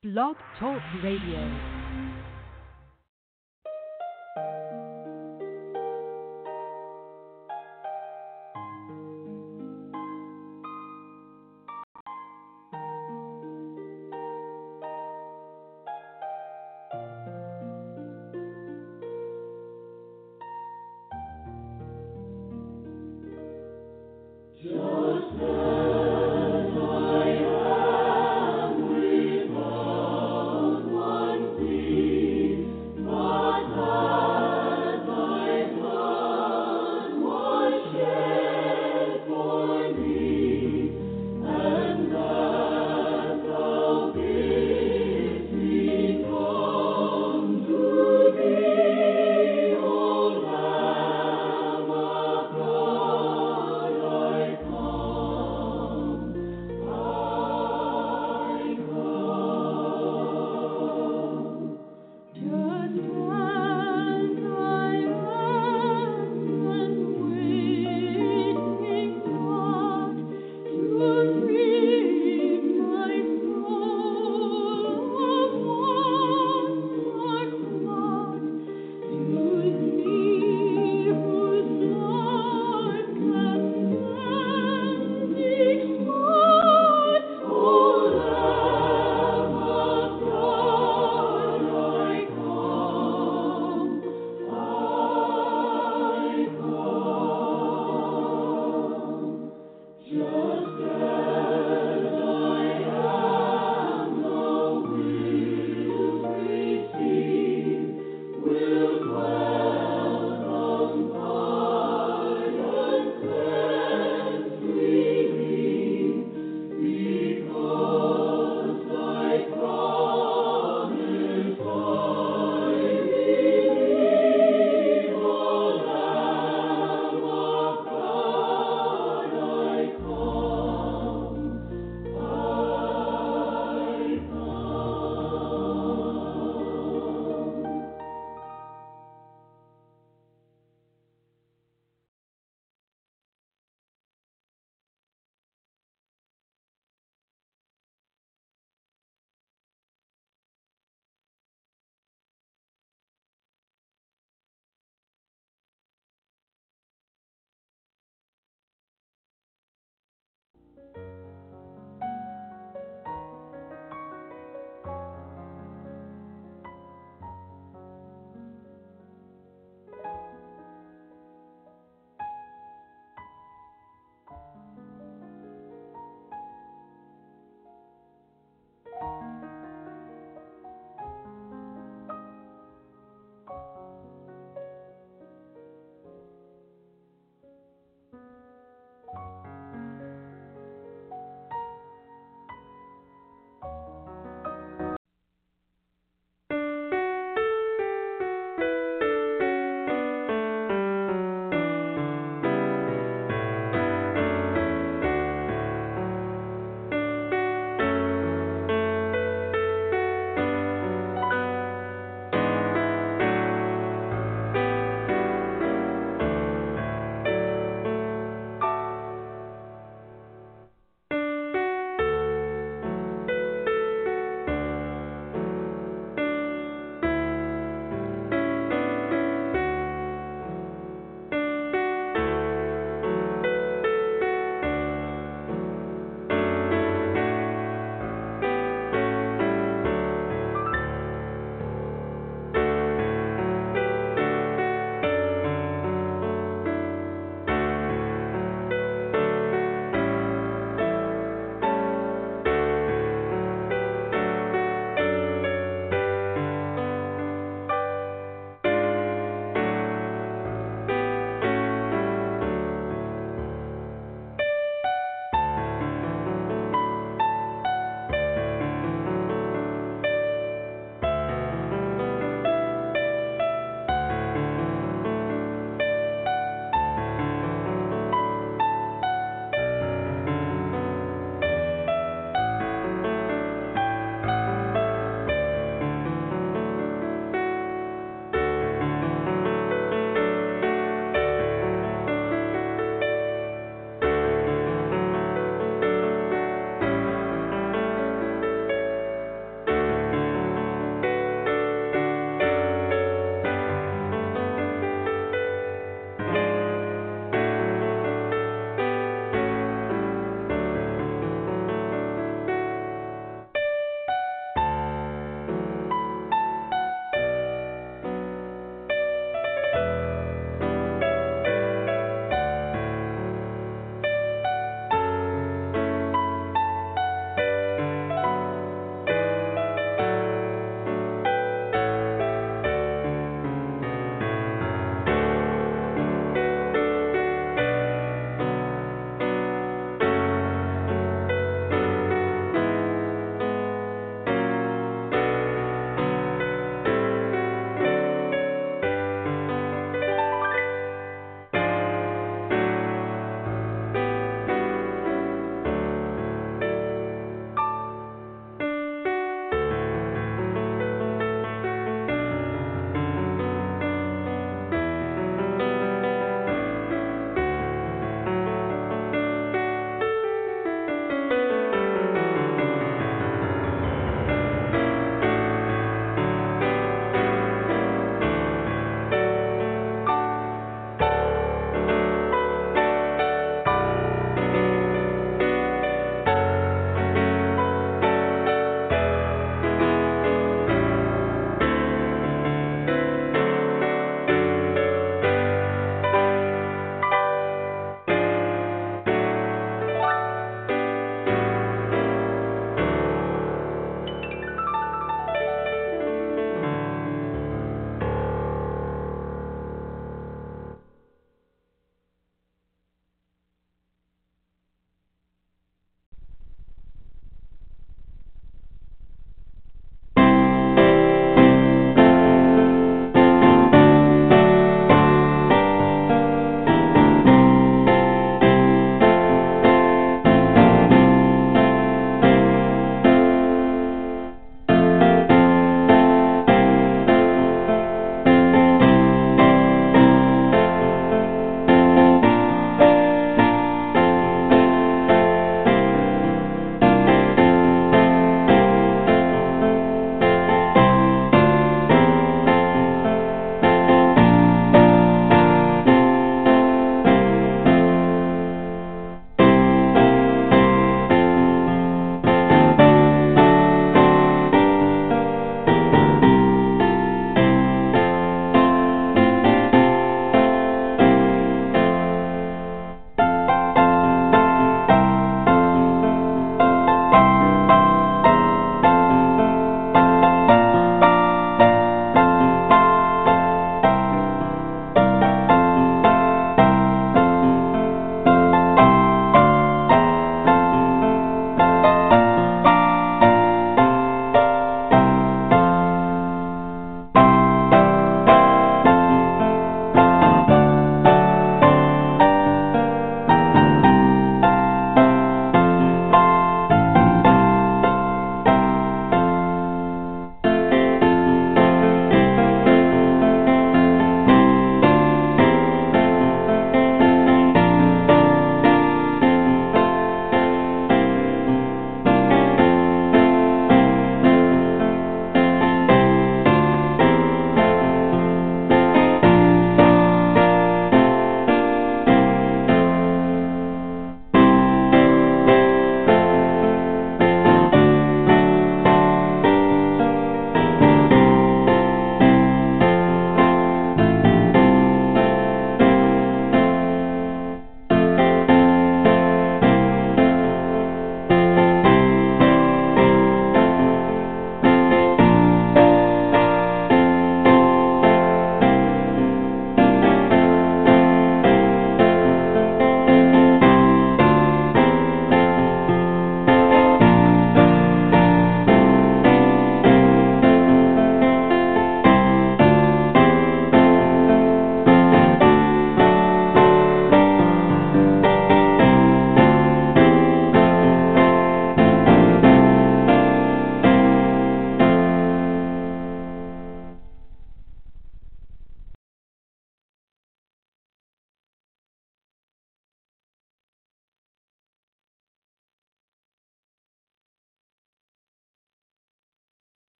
Blog Talk Radio. Just as I am without one plea.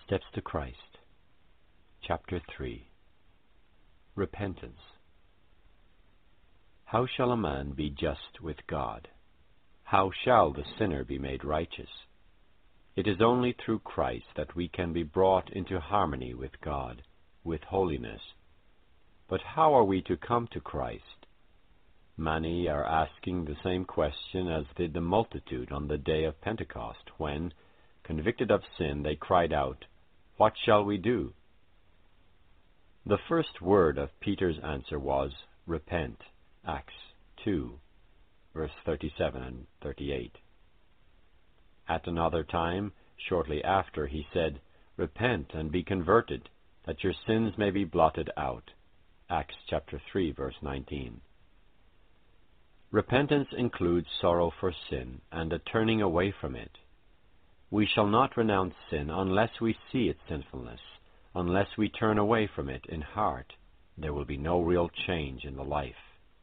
Steps to Christ. Chapter 3. Repentance. How shall a man be just with God? How shall the sinner be made righteous? It is only through Christ that we can be brought into harmony with God, with holiness. But how are we to come to Christ? Many are asking the same question as did the multitude on the day of Pentecost, when, convicted of sin, they cried out, "What shall we do?" The first word of Peter's answer was, "Repent," Acts 2, verse 37 and 38. At another time, shortly after, he said, "Repent and be converted, that your sins may be blotted out," Acts chapter 3, verse 19. Repentance includes sorrow for sin and a turning away from it. We shall not renounce sin unless we see its sinfulness. Unless we turn away from it in heart, there will be no real change in the life.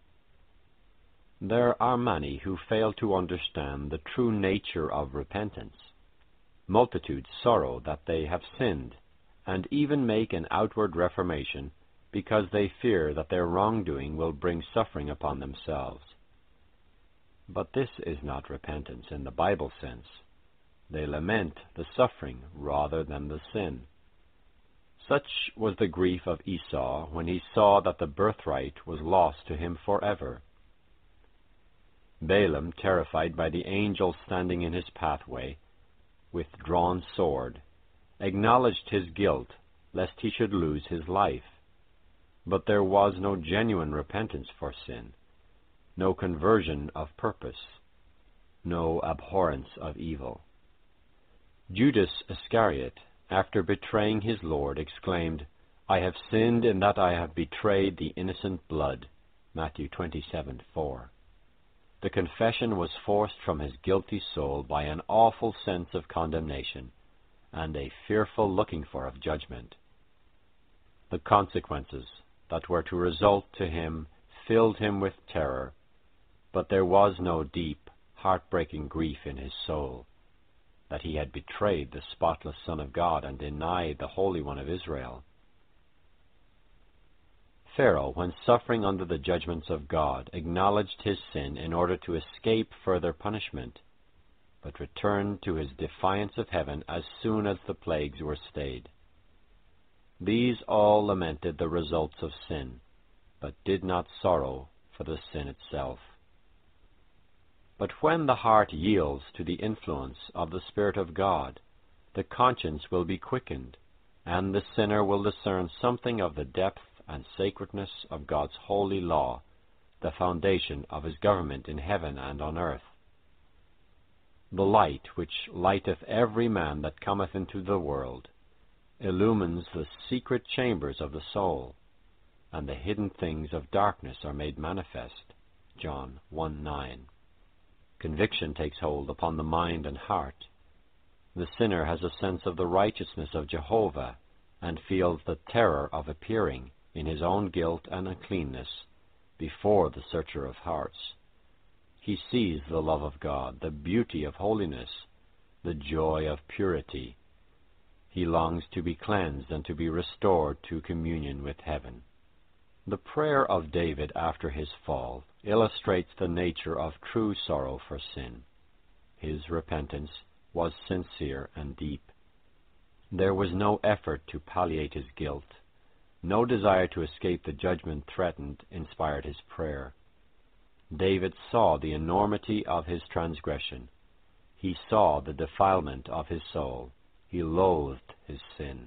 There are many who fail to understand the true nature of repentance. Multitudes sorrow that they have sinned, and even make an outward reformation because they fear that their wrongdoing will bring suffering upon themselves. But this is not repentance in the Bible sense. They lament the suffering rather than the sin. Such was the grief of Esau when he saw that the birthright was lost to him forever. Balaam, terrified by the angel standing in his pathway, with drawn sword, acknowledged his guilt lest he should lose his life. But there was no genuine repentance for sin, no conversion of purpose, no abhorrence of evil. Judas Iscariot, after betraying his Lord, exclaimed, "I have sinned in that I have betrayed the innocent blood." Matthew 27:4. The confession was forced from his guilty soul by an awful sense of condemnation and a fearful looking for of judgment. The consequences that were to result to him filled him with terror, but there was no deep, heartbreaking grief in his soul that he had betrayed the spotless Son of God and denied the Holy One of Israel. Pharaoh, when suffering under the judgments of God, acknowledged his sin in order to escape further punishment, but returned to his defiance of heaven as soon as the plagues were stayed. These all lamented the results of sin, but did not sorrow for the sin itself. But when the heart yields to the influence of the Spirit of God, the conscience will be quickened, and the sinner will discern something of the depth and sacredness of God's holy law, the foundation of his government in heaven and on earth. The light which lighteth every man that cometh into the world illumines the secret chambers of the soul, and the hidden things of darkness are made manifest. John 1:9. Conviction takes hold upon the mind and heart. The sinner has a sense of the righteousness of Jehovah and feels the terror of appearing in his own guilt and uncleanness before the searcher of hearts. He sees the love of God, the beauty of holiness, the joy of purity. He longs to be cleansed and to be restored to communion with heaven. The prayer of David after his fall illustrates the nature of true sorrow for sin. His repentance was sincere and deep. There was no effort to palliate his guilt. No desire to escape the judgment threatened inspired his prayer. David saw the enormity of his transgression. He saw the defilement of his soul. He loathed his sin.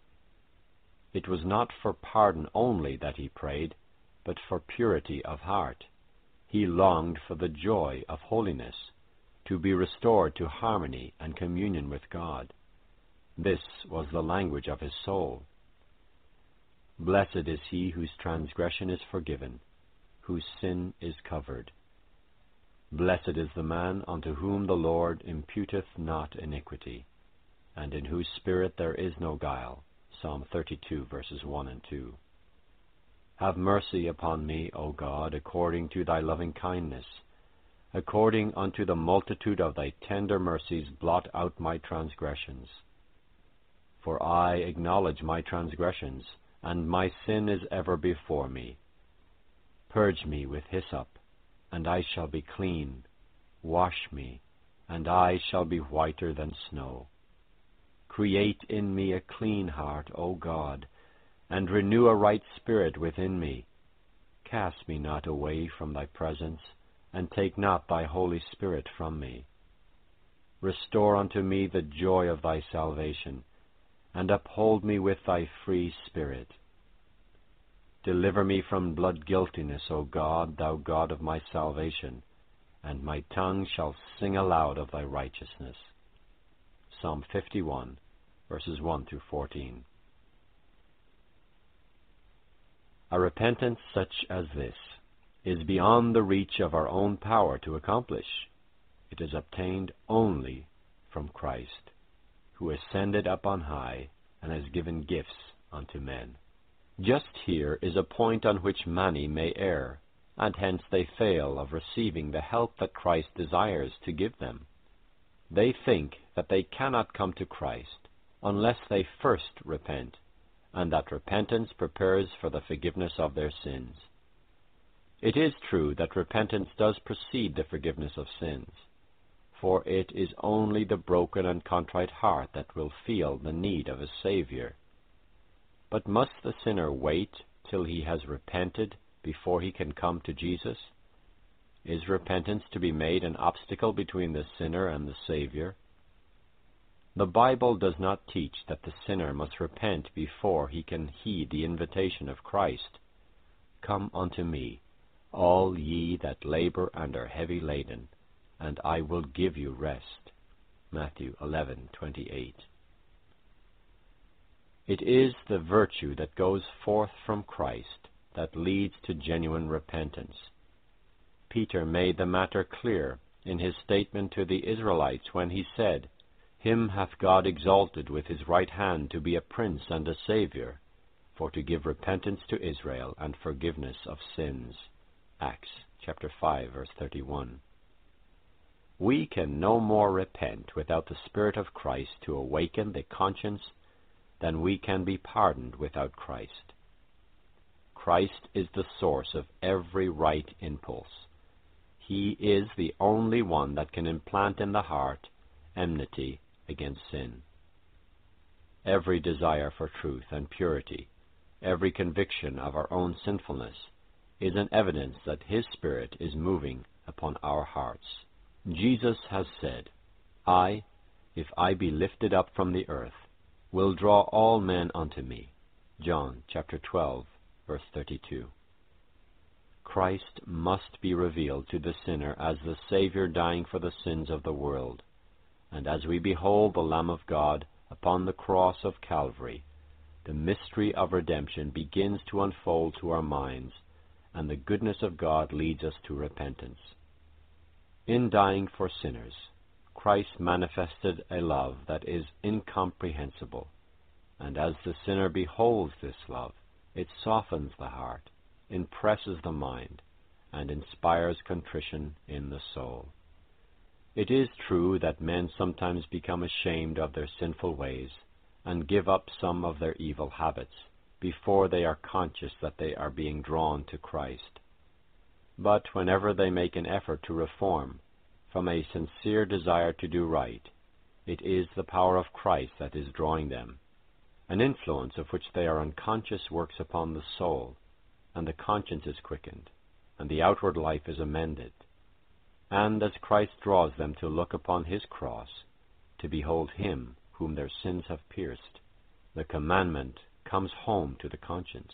It was not for pardon only that he prayed, but for purity of heart. He longed for the joy of holiness, to be restored to harmony and communion with God. This was the language of his soul. Blessed is he whose transgression is forgiven, whose sin is covered. Blessed is the man unto whom the Lord imputeth not iniquity, and in whose spirit there is no guile. Psalm 32, verses 1 and 2. Have mercy upon me, O God, according to thy loving kindness. According unto the multitude of thy tender mercies, blot out my transgressions. For I acknowledge my transgressions, and my sin is ever before me. Purge me with hyssop, and I shall be clean. Wash me, and I shall be whiter than snow. Create in me a clean heart, O God, and renew a right spirit within me. Cast me not away from thy presence, and take not thy Holy Spirit from me. Restore unto me the joy of thy salvation, and uphold me with thy free spirit. Deliver me from blood guiltiness, O God, thou God of my salvation, and my tongue shall sing aloud of thy righteousness. Psalm 51, verses 1 through 14. A repentance such as this is beyond the reach of our own power to accomplish. It is obtained only from Christ, who ascended up on high and has given gifts unto men. Just here is a point on which many may err, and hence they fail of receiving the help that Christ desires to give them. They think that they cannot come to Christ unless they first repent, and that repentance prepares for the forgiveness of their sins. It is true that repentance does precede the forgiveness of sins, for it is only the broken and contrite heart that will feel the need of a Savior. But must the sinner wait till he has repented before he can come to Jesus? Is repentance to be made an obstacle between the sinner and the Savior? The Bible does not teach that the sinner must repent before he can heed the invitation of Christ. Come unto me, all ye that labor and are heavy laden, and I will give you rest. Matthew 11:28. It is the virtue that goes forth from Christ that leads to genuine repentance. Peter made the matter clear in his statement to the Israelites when he said, Him hath God exalted with his right hand to be a prince and a Savior, for to give repentance to Israel and forgiveness of sins. Acts chapter 5, verse 31. We can no more repent without the Spirit of Christ to awaken the conscience than we can be pardoned without Christ. Christ is the source of every right impulse. He is the only one that can implant in the heart enmity against sin. Every desire for truth and purity, every conviction of our own sinfulness, is an evidence that His Spirit is moving upon our hearts. Jesus has said, I, if I be lifted up from the earth, will draw all men unto me. John chapter 12, verse 32. Christ must be revealed to the sinner as the Savior dying for the sins of the world. And as we behold the Lamb of God upon the cross of Calvary, the mystery of redemption begins to unfold to our minds, and the goodness of God leads us to repentance. In dying for sinners, Christ manifested a love that is incomprehensible, and as the sinner beholds this love, it softens the heart, impresses the mind, and inspires contrition in the soul. It is true that men sometimes become ashamed of their sinful ways and give up some of their evil habits before they are conscious that they are being drawn to Christ. But whenever they make an effort to reform, from a sincere desire to do right, it is the power of Christ that is drawing them. An influence of which they are unconscious works upon the soul, and the conscience is quickened, and the outward life is amended. And as Christ draws them to look upon His cross, to behold Him whom their sins have pierced, the commandment comes home to the conscience.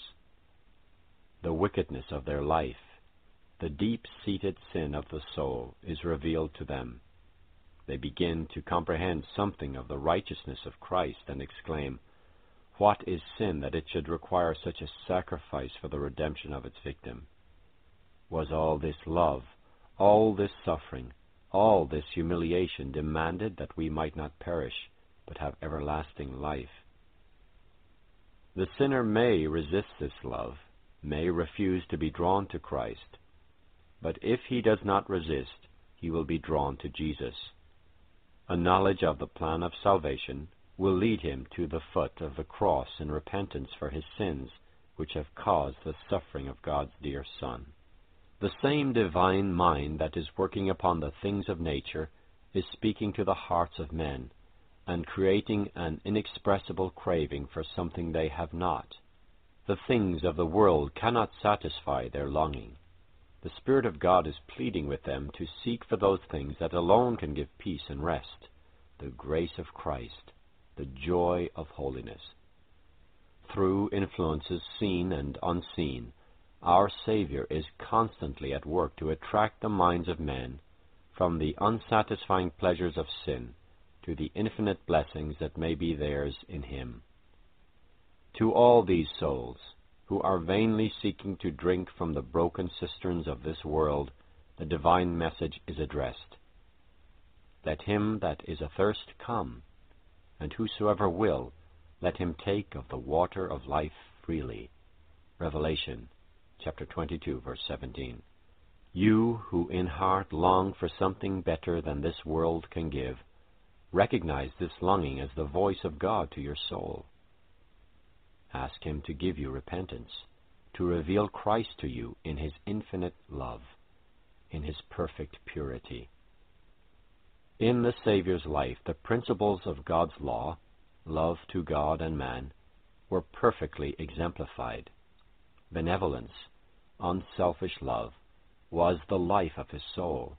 The wickedness of their life, the deep-seated sin of the soul, is revealed to them. They begin to comprehend something of the righteousness of Christ and exclaim, What is sin that it should require such a sacrifice for the redemption of its victim? Was all this love, all this suffering, all this humiliation demanded that we might not perish, but have everlasting life? The sinner may resist this love, may refuse to be drawn to Christ, but if he does not resist, he will be drawn to Jesus. A knowledge of the plan of salvation will lead him to the foot of the cross in repentance for his sins, which have caused the suffering of God's dear Son. The same divine mind that is working upon the things of nature is speaking to the hearts of men, and creating an inexpressible craving for something they have not. The things of the world cannot satisfy their longing. The Spirit of God is pleading with them to seek for those things that alone can give peace and rest, the grace of Christ, the joy of holiness. Through influences seen and unseen, our Savior is constantly at work to attract the minds of men from the unsatisfying pleasures of sin to the infinite blessings that may be theirs in Him. To all these souls, who are vainly seeking to drink from the broken cisterns of this world, the divine message is addressed. Let him that is athirst come, and whosoever will, let him take of the water of life freely. Revelation chapter 22, verse 17. You who in heart long for something better than this world can give, recognize this longing as the voice of God to your soul. Ask Him to give you repentance, to reveal Christ to you in His infinite love, in His perfect purity. In the Savior's life, the principles of God's law, love to God and man, were perfectly exemplified. Benevolence, unselfish love, was the life of His soul.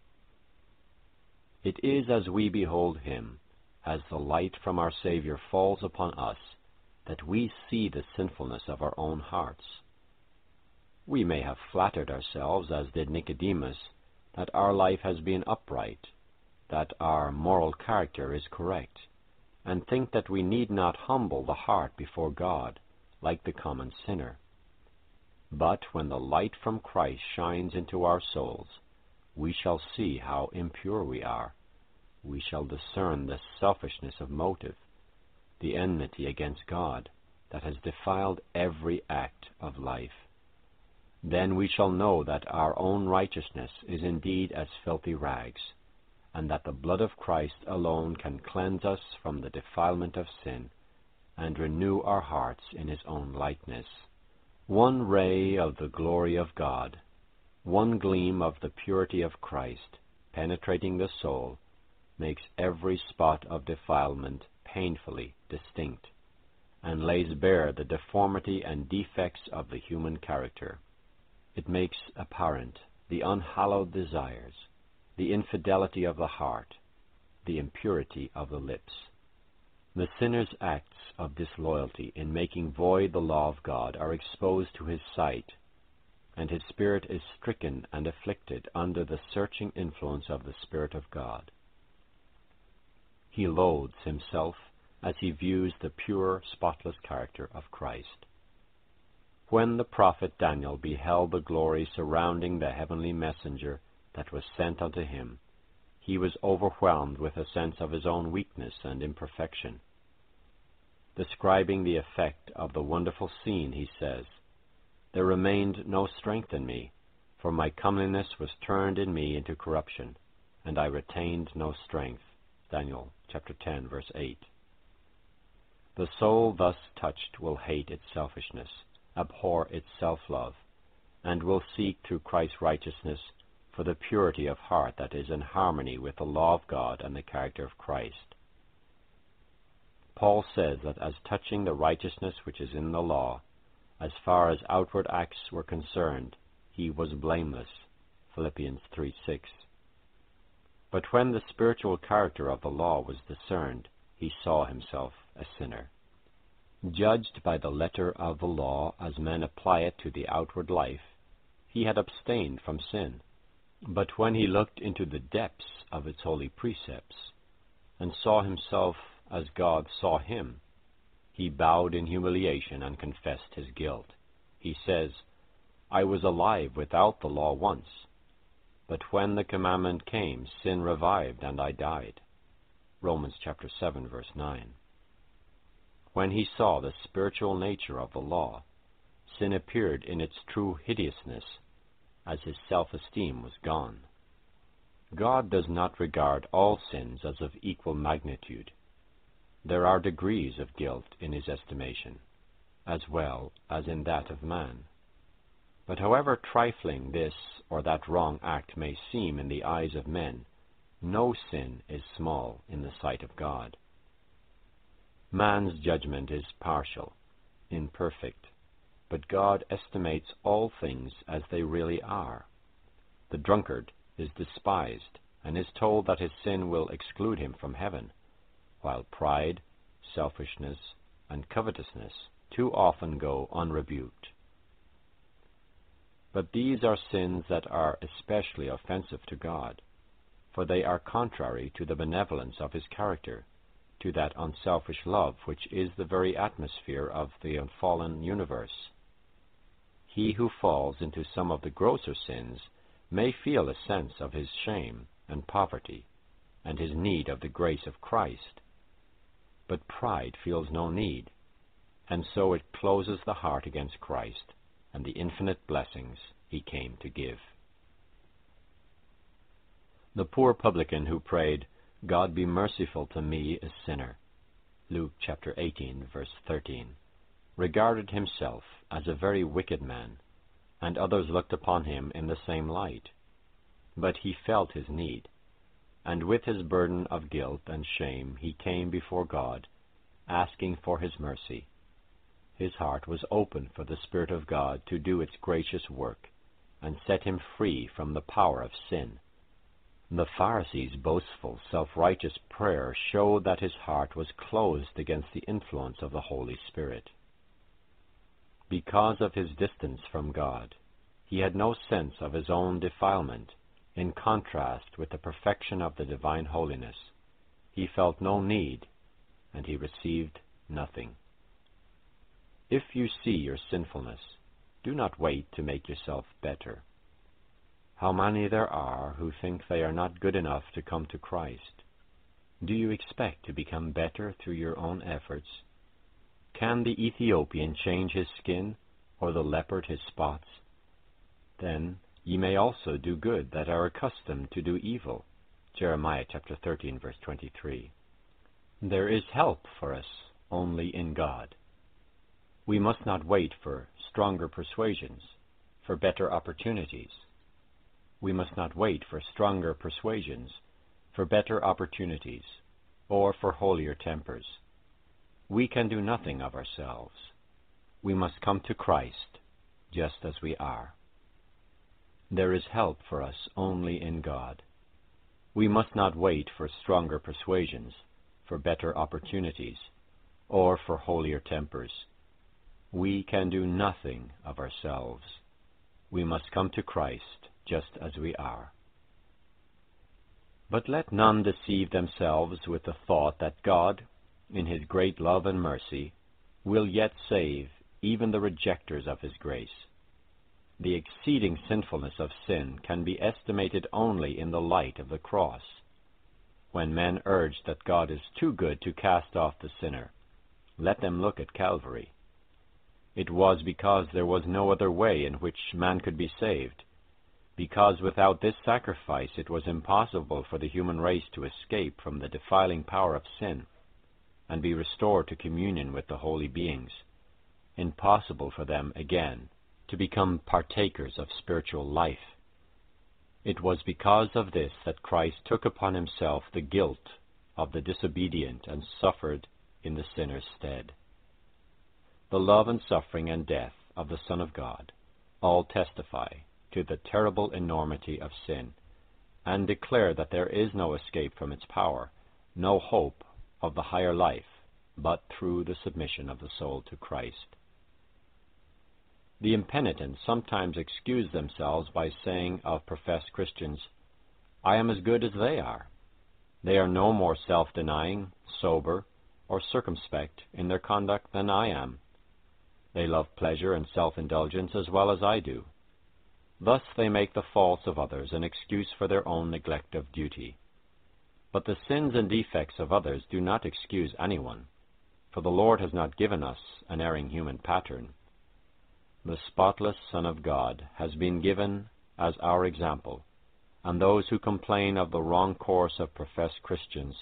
It is as we behold Him, as the light from our Savior falls upon us, that we see the sinfulness of our own hearts. We may have flattered ourselves, as did Nicodemus, that our life has been upright, that our moral character is correct, and think that we need not humble the heart before God, like the common sinner. But when the light from Christ shines into our souls, we shall see how impure we are. We shall discern the selfishness of motive, the enmity against God that has defiled every act of life. Then we shall know that our own righteousness is indeed as filthy rags, and that the blood of Christ alone can cleanse us from the defilement of sin and renew our hearts in His own likeness. One ray of the glory of God, one gleam of the purity of Christ, penetrating the soul, makes every spot of defilement painfully distinct, and lays bare the deformity and defects of the human character. It makes apparent the unhallowed desires, the infidelity of the heart, the impurity of the lips. The sinner's acts of disloyalty in making void the law of God are exposed to his sight, and his spirit is stricken and afflicted under the searching influence of the Spirit of God. He loathes himself as he views the pure, spotless character of Christ. When the prophet Daniel beheld the glory surrounding the heavenly messenger that was sent unto him, he was overwhelmed with a sense of his own weakness and imperfection. Describing the effect of the wonderful scene, he says, "There remained no strength in me, for my comeliness was turned in me into corruption, and I retained no strength." Daniel chapter 10, verse 8. The soul thus touched will hate its selfishness, abhor its self-love, and will seek through Christ's righteousness for the purity of heart that is in harmony with the law of God and the character of Christ. Paul says that as touching the righteousness which is in the law, as far as outward acts were concerned, he was blameless. Philippians 3:6. But when the spiritual character of the law was discerned, he saw himself a sinner. Judged by the letter of the law as men apply it to the outward life, he had abstained from sin. But when he looked into the depths of its holy precepts, and saw himself as God saw him, he bowed in humiliation and confessed his guilt. He says, "I was alive without the law once, but when the commandment came, sin revived and I died." Romans chapter 7, verse 9. When he saw the spiritual nature of the law, sin appeared in its true hideousness, as his self-esteem was gone. God does not regard all sins as of equal magnitude. there are degrees of guilt in his estimation, as well as in that of man. But however trifling this or that wrong act may seem in the eyes of men, no sin is small in the sight of God. Man's judgment is partial, imperfect, but God estimates all things as they really are. The drunkard is despised and is told that his sin will exclude him from heaven, while pride, selfishness, and covetousness too often go unrebuked. But these are sins that are especially offensive to God, for they are contrary to the benevolence of his character, to that unselfish love which is the very atmosphere of the fallen universe. He who falls into some of the grosser sins may feel a sense of his shame and poverty, and his need of the grace of Christ. But pride feels no need, and so it closes the heart against Christ and the infinite blessings he came to give. The poor publican who prayed, "God be merciful to me, a sinner," Luke chapter 18, verse 13, regarded himself as a very wicked man, and others looked upon him in the same light. But he felt his need, and with his burden of guilt and shame he came before God, asking for his mercy. His heart was open for the Spirit of God to do its gracious work, and set him free from the power of sin. The Pharisee's boastful, self-righteous prayer showed that his heart was closed against the influence of the Holy Spirit. Because of his distance from God, he had no sense of his own defilement. In contrast with the perfection of the divine holiness, he felt no need, and he received nothing. If you see your sinfulness, do not wait to make yourself better. How many there are who think they are not good enough to come to Christ. Do you expect to become better through your own efforts? Can the Ethiopian change his skin, or the leopard his spots? Then ye may also do good that are accustomed to do evil. Jeremiah chapter 13, verse 23. There is help for us only in God. We must not wait for stronger persuasions, for better opportunities. We must not wait for stronger persuasions, for better opportunities, or for holier tempers. We can do nothing of ourselves. We must come to Christ just as we are. There is help for us only in God. We must not wait for stronger persuasions, for better opportunities, or for holier tempers. We can do nothing of ourselves. We must come to Christ just as we are. But let none deceive themselves with the thought that God, in his great love and mercy, will yet save even the rejectors of his grace. The exceeding sinfulness of sin can be estimated only in the light of the cross. When men urge that God is too good to cast off the sinner, let them look at Calvary. It was because there was no other way in which man could be saved, because without this sacrifice it was impossible for the human race to escape from the defiling power of sin and be restored to communion with the holy beings, impossible for them again to become partakers of spiritual life. It was because of this that Christ took upon himself the guilt of the disobedient and suffered in the sinner's stead. The love and suffering and death of the Son of God all testify to the terrible enormity of sin, and declare that there is no escape from its power, no hope of the higher life, but through the submission of the soul to Christ. The impenitent sometimes excuse themselves by saying of professed Christians, "I am as good as they are." They are no more self-denying, sober, or circumspect in their conduct than I am. They love pleasure and self-indulgence as well as I do. Thus they make the faults of others an excuse for their own neglect of duty. But the sins and defects of others do not excuse anyone, for the Lord has not given us an erring human pattern. The spotless Son of God has been given as our example, and those who complain of the wrong course of professed Christians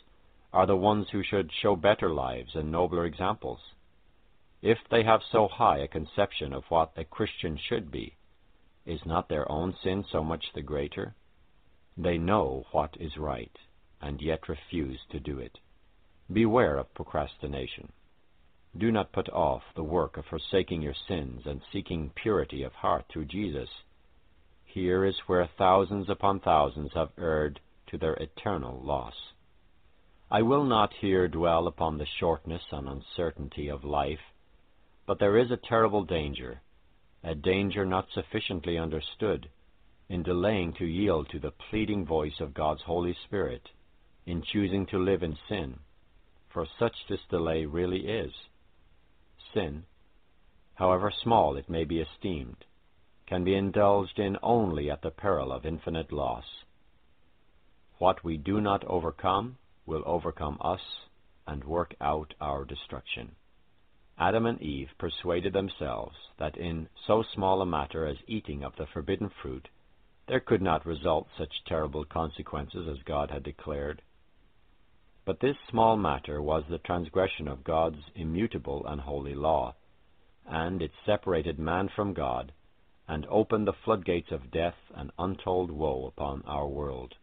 are the ones who should show better lives and nobler examples. If they have so high a conception of what a Christian should be, is not their own sin so much the greater? They know what is right, and yet refuse to do it. Beware of procrastination. Do not put off the work of forsaking your sins and seeking purity of heart through Jesus. Here is where thousands upon thousands have erred to their eternal loss. I will not here dwell upon the shortness and uncertainty of life, but there is a terrible danger, a danger not sufficiently understood, in delaying to yield to the pleading voice of God's Holy Spirit, in choosing to live in sin, for such this delay really is. Sin, however small it may be esteemed, can be indulged in only at the peril of infinite loss. What we do not overcome will overcome us and work out our destruction. Adam and Eve persuaded themselves that in so small a matter as eating of the forbidden fruit, there could not result such terrible consequences as God had declared. But this small matter was the transgression of God's immutable and holy law, and it separated man from God and opened the floodgates of death and untold woe upon our world.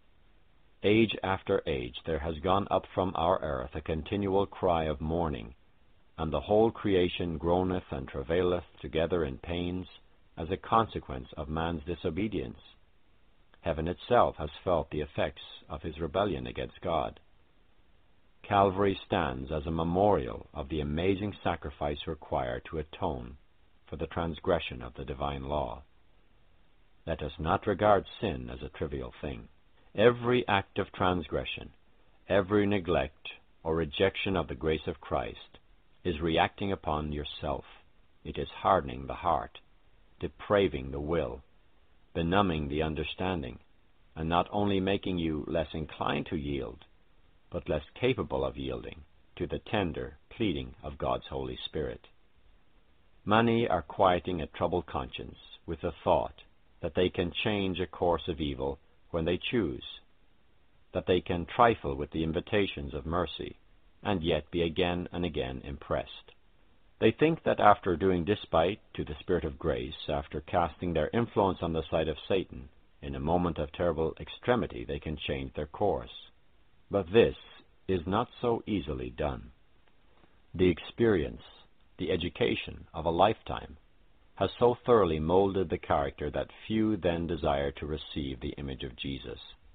Age after age there has gone up from our earth a continual cry of mourning, and the whole creation groaneth and travaileth together in pains as a consequence of man's disobedience. Heaven itself has felt the effects of his rebellion against God. Calvary stands as a memorial of the amazing sacrifice required to atone for the transgression of the divine law. Let us not regard sin as a trivial thing. Every act of transgression, every neglect or rejection of the grace of Christ, is reacting upon yourself. It is hardening the heart, depraving the will, benumbing the understanding, and not only making you less inclined to yield, but less capable of yielding to the tender pleading of God's Holy Spirit. Many are quieting a troubled conscience with the thought that they can change a course of evil when they choose, that they can trifle with the invitations of mercy, and yet be again and again impressed. They think that after doing despite to the Spirit of grace, after casting their influence on the side of Satan, in a moment of terrible extremity they can change their course. But this is not so easily done. The experience, the education of a lifetime, has so thoroughly molded the character that few then desire to receive the image of Jesus.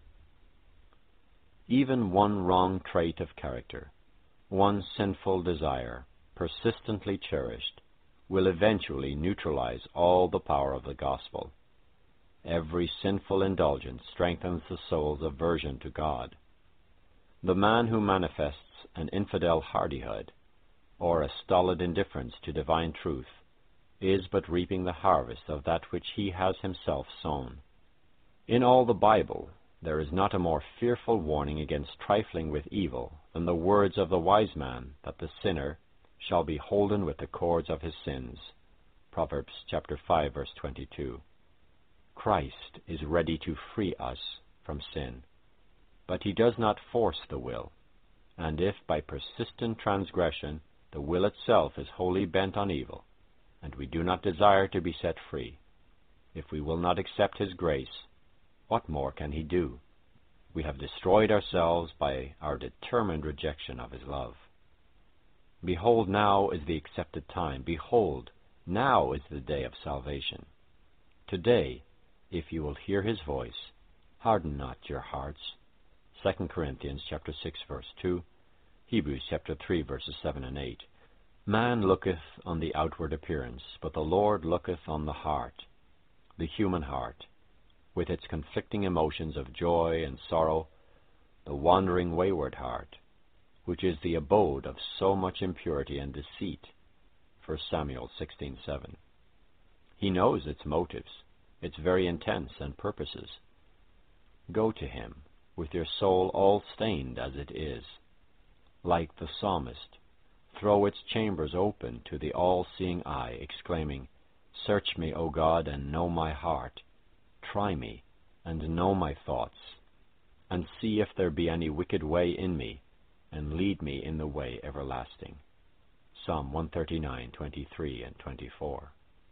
Even one wrong trait of character, one sinful desire, persistently cherished, will eventually neutralize all the power of the gospel. Every sinful indulgence strengthens the soul's aversion to God. The man who manifests an infidel hardihood, or a stolid indifference to divine truth, is but reaping the harvest of that which he has himself sown. In all the Bible, there is not a more fearful warning against trifling with evil than the words of the wise man that the sinner shall be holden with the cords of his sins. Proverbs chapter 5, verse 22. Christ is ready to free us from sin, but he does not force the will, and if by persistent transgression the will itself is wholly bent on evil, and we do not desire to be set free, if we will not accept his grace, what more can he do? We have destroyed ourselves by our determined rejection of his love. Behold, now is the accepted time. Behold, now is the day of salvation. Today, if you will hear his voice, harden not your hearts. 2 Corinthians chapter 6, verse 2, Hebrews chapter 3, verses 7 and 8. Man looketh on the outward appearance, but the Lord looketh on the heart, the human heart, with its conflicting emotions of joy and sorrow, the wandering wayward heart, which is the abode of so much impurity and deceit. 1 Samuel 16:7. He knows its motives, its very intents and purposes. Go to him, with your soul all stained as it is. Like the psalmist, throw its chambers open to the all-seeing eye, exclaiming, Search me, O God, and know my heart. Try me, and know my thoughts, and see if there be any wicked way in me, and lead me in the way everlasting. Psalm 139:23 and 24.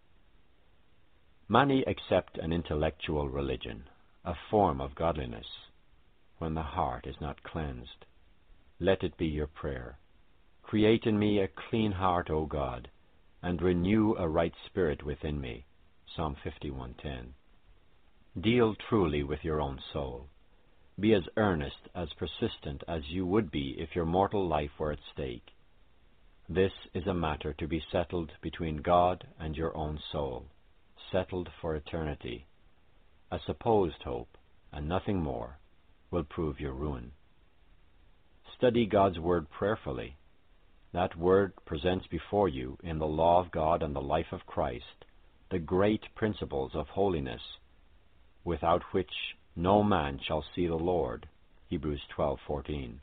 Many accept an intellectual religion, a form of godliness, when the heart is not cleansed. Let it be your prayer. Create in me a clean heart, O God, and renew a right spirit within me. Psalm 51:10. Deal truly with your own soul. Be as earnest, as persistent as you would be if your mortal life were at stake. This is a matter to be settled between God and your own soul, settled for eternity. A supposed hope, and nothing more, will prove your ruin. Study God's Word prayerfully. That Word presents before you, in the law of God and the life of Christ, the great principles of holiness, without which no man shall see the Lord. Hebrews 12:14.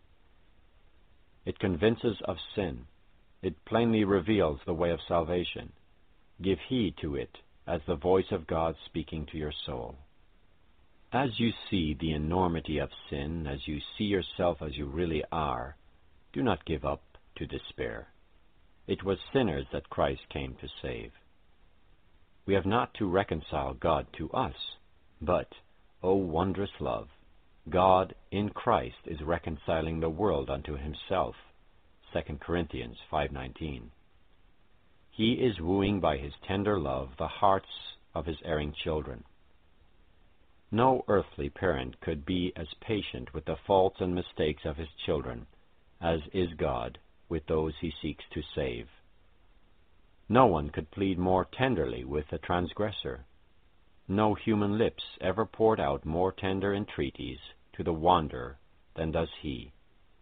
It convinces of sin. It plainly reveals the way of salvation. Give heed to it as the voice of God speaking to your soul. As you see the enormity of sin, as you see yourself as you really are, do not give up to despair. It was sinners that Christ came to save. We have not to reconcile God to us, but, O wondrous love, God in Christ is reconciling the world unto himself. 2 Corinthians 5:19. He is wooing by his tender love the hearts of his erring children. No earthly parent could be as patient with the faults and mistakes of his children as is God with those he seeks to save. No one could plead more tenderly with the transgressor. No human lips ever poured out more tender entreaties to the wanderer than does he.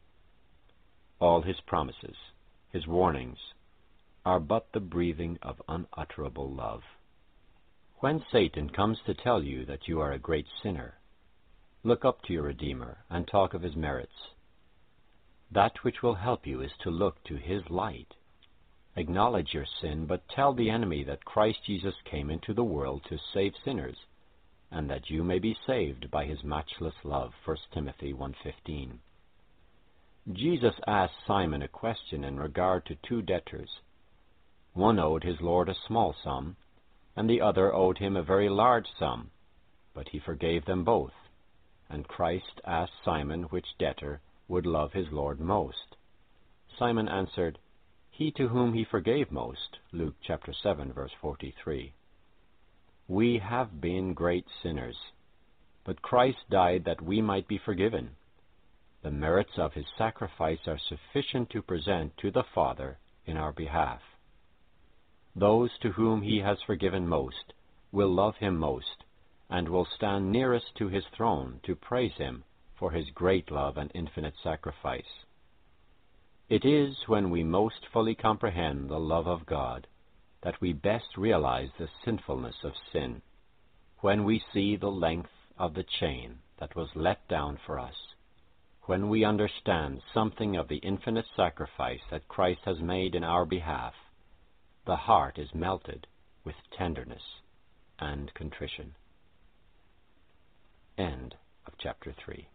All his promises, his warnings, are but the breathing of unutterable love. When Satan comes to tell you that you are a great sinner, look up to your Redeemer and talk of his merits. That which will help you is to look to his light. Acknowledge your sin, but tell the enemy that Christ Jesus came into the world to save sinners, and that you may be saved by his matchless love. 1 Timothy 1:15. Jesus asked Simon a question in regard to two debtors. One owed his Lord a small sum, and the other owed him a very large sum, but he forgave them both. And Christ asked Simon which debtor would love his Lord most. Simon answered, "He to whom he forgave most." Luke chapter 7, verse 43. We have been great sinners, but Christ died that we might be forgiven. The merits of his sacrifice are sufficient to present to the Father in our behalf. Those to whom he has forgiven most will love him most, and will stand nearest to his throne to praise him for his great love and infinite sacrifice. It is when we most fully comprehend the love of God that we best realize the sinfulness of sin, when we see the length of the chain that was let down for us, when we understand something of the infinite sacrifice that Christ has made in our behalf. The heart is melted with tenderness and contrition. End of chapter 3.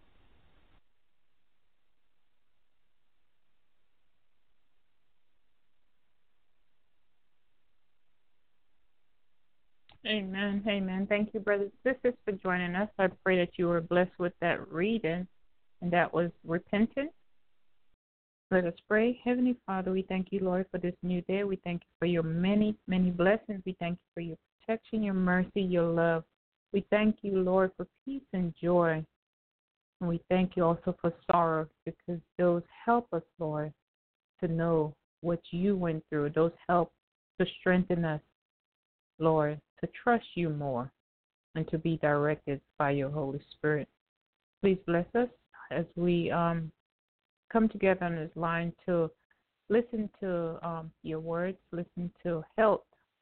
Amen. Amen. Thank you, brothers and sisters, for joining us. I pray that you were blessed with that reading, and that was repentance. Let us pray. Heavenly Father, we thank you, Lord, for this new day. We thank you for your many, many blessings. We thank you for your protection, your mercy, your love. We thank you, Lord, for peace and joy. And we thank you also for sorrow, because those help us, Lord, to know what you went through. Those help to strengthen us, Lord, to trust you more and to be directed by your Holy Spirit. Please bless us as we come together on this line to listen to your words, listen to health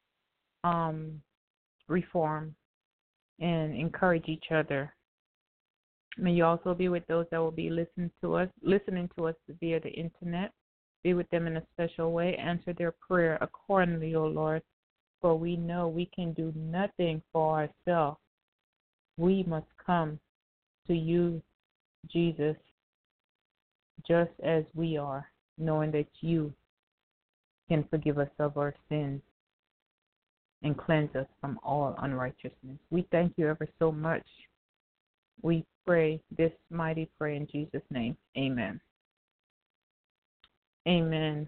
reform, and encourage each other. May you also be with those that will be listening to us via the internet. Be with them in a special way. Answer their prayer accordingly, O Lord, for we know we can do nothing for ourselves. We must come to you, Jesus. just as we are, knowing that you can forgive us of our sins and cleanse us from all unrighteousness. We thank you ever so much. We pray this mighty prayer in Jesus' name. Amen. Amen.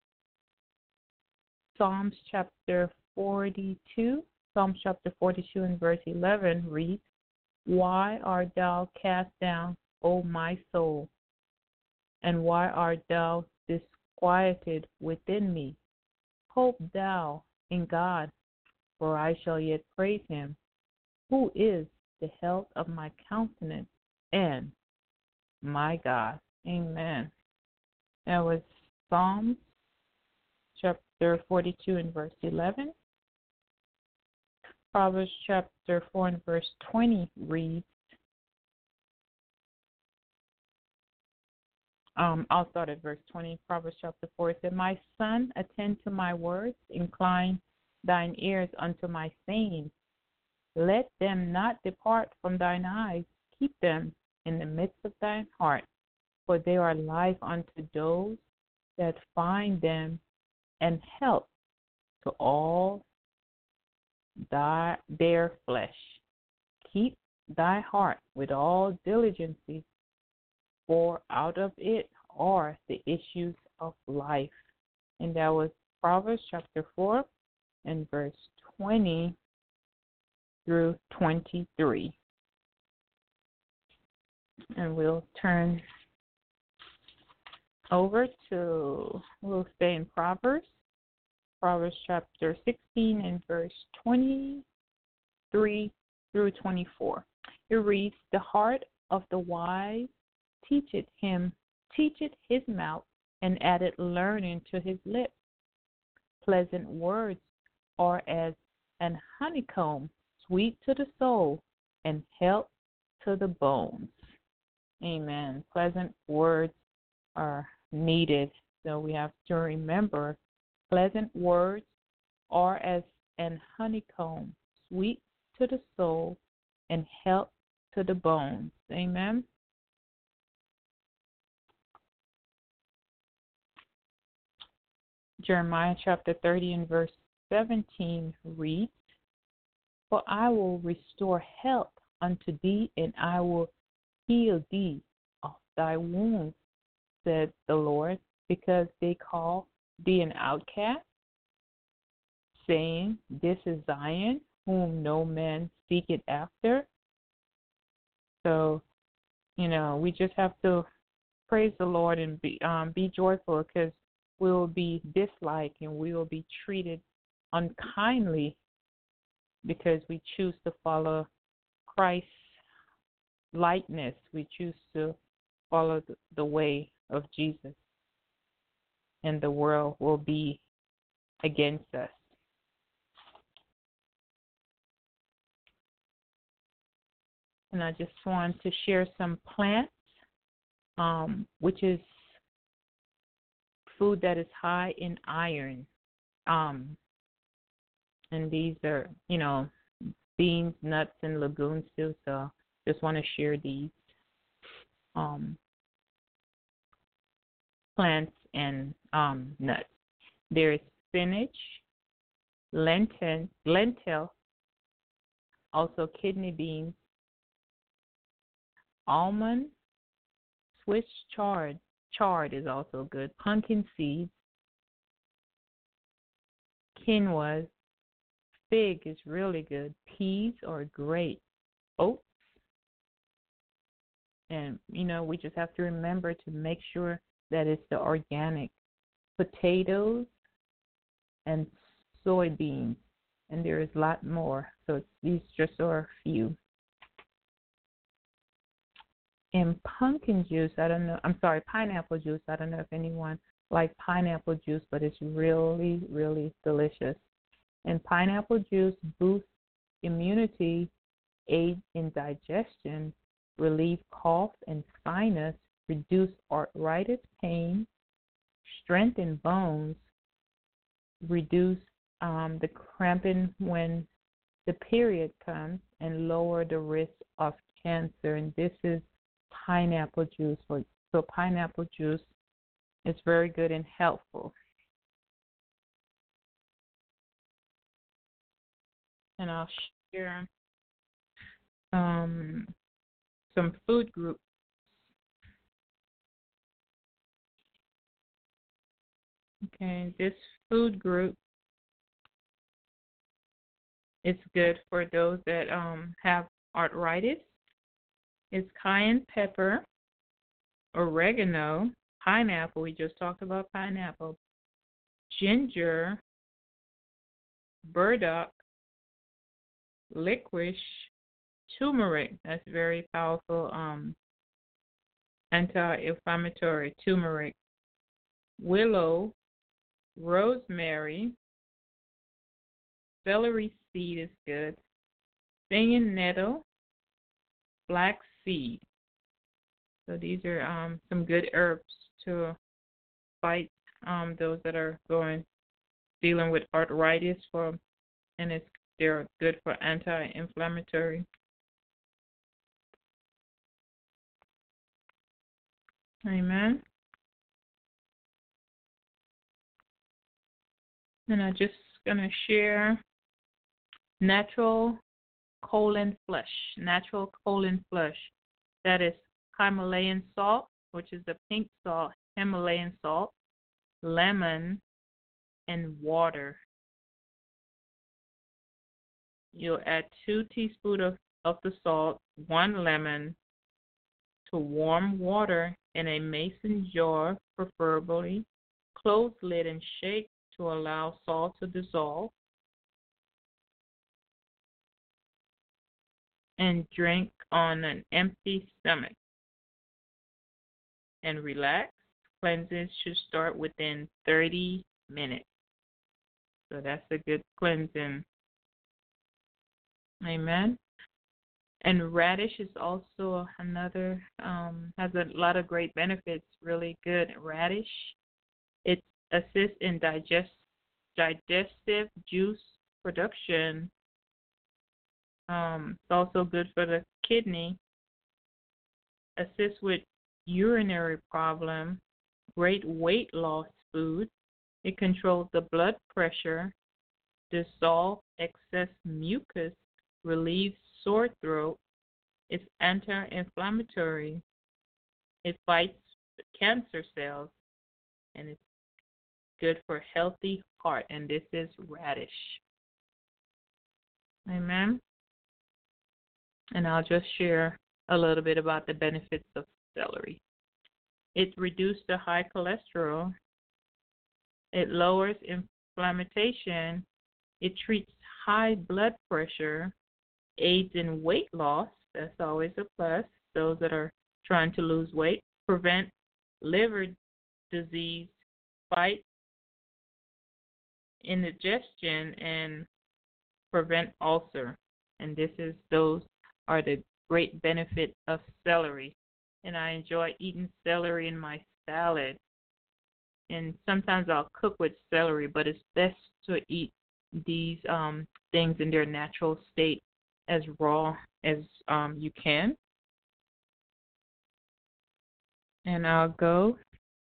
Psalms chapter 42. Psalms chapter 42 and verse 11 reads, Why art thou cast down, O my soul? And why art thou disquieted within me? Hope thou in God, for I shall yet praise him, who is the health of my countenance and my God. Amen. That was Psalms chapter 42 and verse 11. Proverbs chapter 4 and verse 20 reads, I'll start at verse 20. Proverbs chapter 4 said, My son, attend to my words, incline thine ears unto my saying. Let them not depart from thine eyes, keep them in the midst of thine heart, for they are life unto those that find them, and health to all their flesh. Keep thy heart with all diligency, for out of it are the issues of life. And that was Proverbs chapter 4 and verse 20 through 23. And we'll stay in Proverbs chapter 16 and verse 23 through 24. It reads, The heart of the wise teacheth his mouth, and added learning to his lips. Pleasant words are as an honeycomb, sweet to the soul, and health to the bones. Amen. Pleasant words are needed, so we have to remember pleasant words are as an honeycomb, sweet to the soul, and health to the bones. Amen. Jeremiah chapter 30 and verse 17 reads, For I will restore health unto thee, and I will heal thee of thy wounds, said the Lord, because they call thee an outcast, saying, This is Zion, whom no man seeketh after. So, we just have to praise the Lord and be joyful, because we will be disliked and we will be treated unkindly because we choose to follow Christ's likeness. We choose to follow the way of Jesus, and the world will be against us. And I just want to share some plants, which is food that is high in iron. And these are, beans, nuts, and legumes too. So just want to share these plants and nuts. There is spinach, lentil, also kidney beans, almond, Swiss chard is also good, pumpkin seeds, quinoa, fig is really good, peas are great, oats, and we just have to remember to make sure that it's the organic, potatoes and soybeans, and there is a lot more. So these just are a few. And pumpkin juice, pineapple juice. I don't know if anyone likes pineapple juice, but it's really, really delicious. And pineapple juice boosts immunity, aids in digestion, relieve cough and sinus, reduce arthritis pain, strengthen bones, reduce the cramping when the period comes, and lower the risk of cancer. And this is pineapple juice for So pineapple juice is very good and helpful. And I'll share some food groups. Okay, this food group is good for those that have arthritis. It's cayenne pepper, oregano, pineapple. We just talked about pineapple. Ginger, burdock, licorice, turmeric. That's very powerful anti-inflammatory turmeric. Willow, rosemary, celery seed is good. Stinging nettle, black seed. So these are some good herbs to fight those that are dealing with arthritis and they're good for anti-inflammatory. Amen. And I'm just gonna share natural colon flush. Natural colon flush. That is Himalayan salt, which is the pink salt, Himalayan salt, lemon, and water. You'll add 2 teaspoons of the salt, 1 lemon, to warm water in a mason jar, preferably. Close lid and shake to allow salt to dissolve. And drink on an empty stomach. And relax. Cleanses should start within 30 minutes. So that's a good cleansing. Amen. And radish is also another, has a lot of great benefits, really good. Radish, it assists in digestive juice production. It's also good for the kidney. Assists with urinary problem. Great weight loss food. It controls the blood pressure, dissolves excess mucus, relieves sore throat. It's anti-inflammatory. It fights cancer cells, and it's good for healthy heart. And this is radish. Amen. And I'll just share a little bit about the benefits of celery. It reduces the high cholesterol. It lowers inflammation. It treats high blood pressure, aids in weight loss. That's always a plus. Those that are trying to lose weight. Prevent liver disease, fight indigestion, and prevent ulcer. And those are the great benefit of celery. And I enjoy eating celery in my salad. And sometimes I'll cook with celery, but it's best to eat these things in their natural state as raw as you can. And I'll go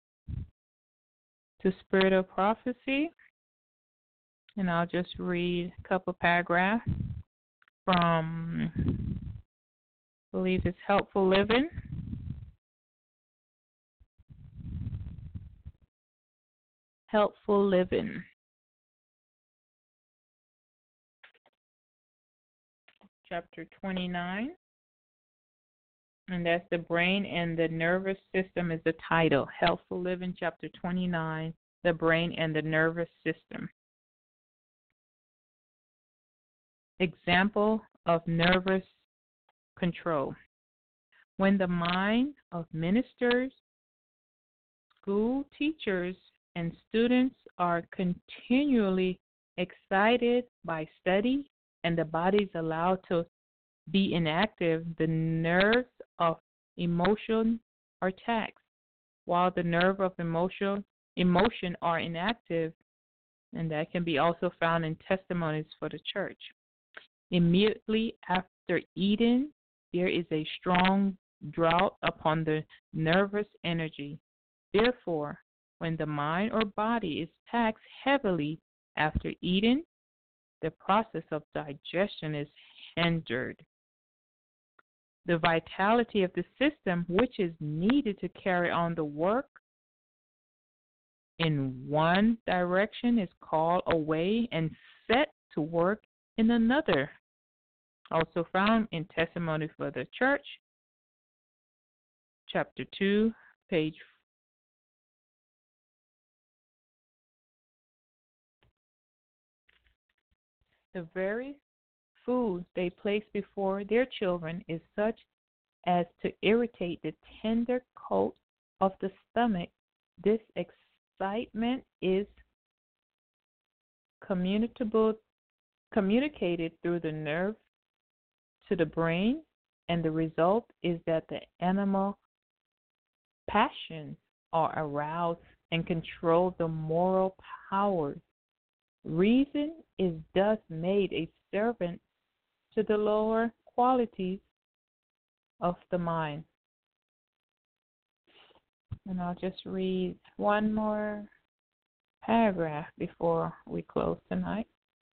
to Spirit of Prophecy, and I'll just read a couple paragraphs from, I believe it's Helpful Living. Helpful Living. Chapter 29. And that's the brain and the nervous system is the title. Helpful Living, Chapter 29, the brain and the nervous system. Example of nervous control. When the mind of ministers, school teachers, and students are continually excited by study and the body is allowed to be inactive, the nerves of emotion are taxed, while the nerve of emotion are inactive, and that can be also found in testimonies for the church. Immediately after eating, there is a strong drought upon the nervous energy. Therefore, when the mind or body is taxed heavily after eating, the process of digestion is hindered. The vitality of the system, which is needed to carry on the work in one direction, is called away and set to work in another. Also found in Testimony for the Church, chapter 2, page 4. The very food they place before their children is such as to irritate the tender coat of the stomach. This excitement is communicated through the nerve to the brain, and the result is that the animal passions are aroused and control the moral powers. Reason is thus made a servant to the lower qualities of the mind. And I'll just read one more paragraph before we close tonight.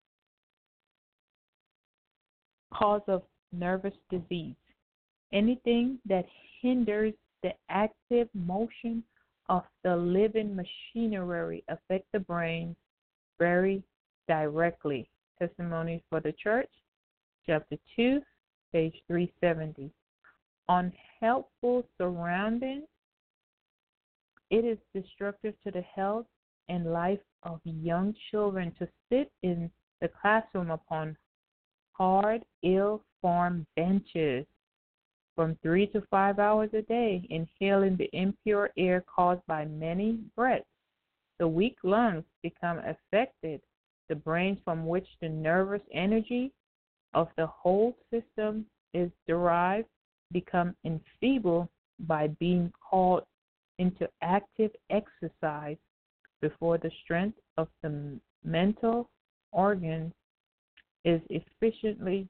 Cause of nervous disease. Anything that hinders the active motion of the living machinery affects the brain very directly. Testimony for the Church, chapter 2, page 370. Unhelpful surroundings. It is destructive to the health and life of young children to sit in the classroom upon hard, ill-formed benches from 3 to 5 hours a day, inhaling the impure air caused by many breaths. The weak lungs become affected. The brains from which the nervous energy of the whole system is derived become enfeebled by being called into active exercise before the strength of the mental organs is efficiently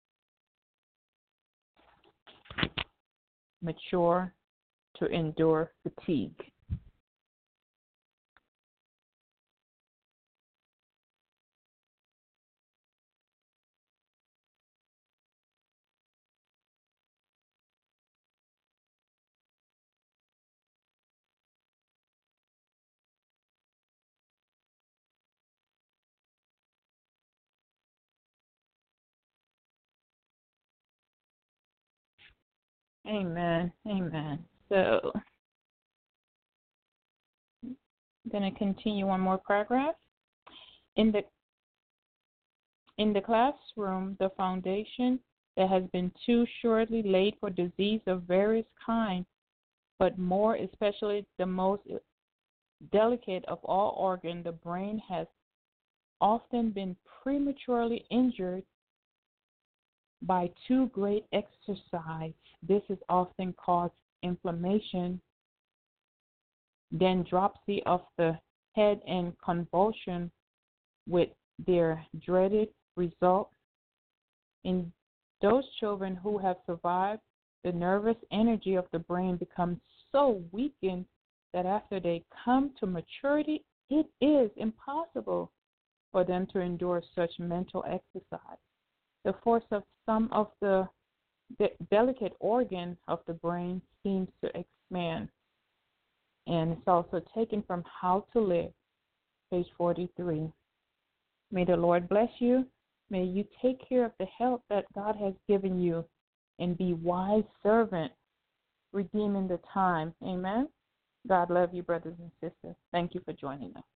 mature to endure fatigue. Amen. Amen. So, I'm going to continue one more paragraph. In the classroom, the foundation that has been too shortly laid for disease of various kinds, but more especially the most delicate of all organs, the brain, has often been prematurely injured by too great exercise. This has often caused inflammation, then dropsy of the head and convulsion with their dreaded result. In those children who have survived, the nervous energy of the brain becomes so weakened that after they come to maturity, it is impossible for them to endure such mental exercise. The force of some of the delicate organ of the brain seems to expand, and it's also taken from How to Live, page 43. May the Lord bless you. May you take care of the health that God has given you and be wise servant, redeeming the time. Amen. God love you, brothers and sisters. Thank you for joining us.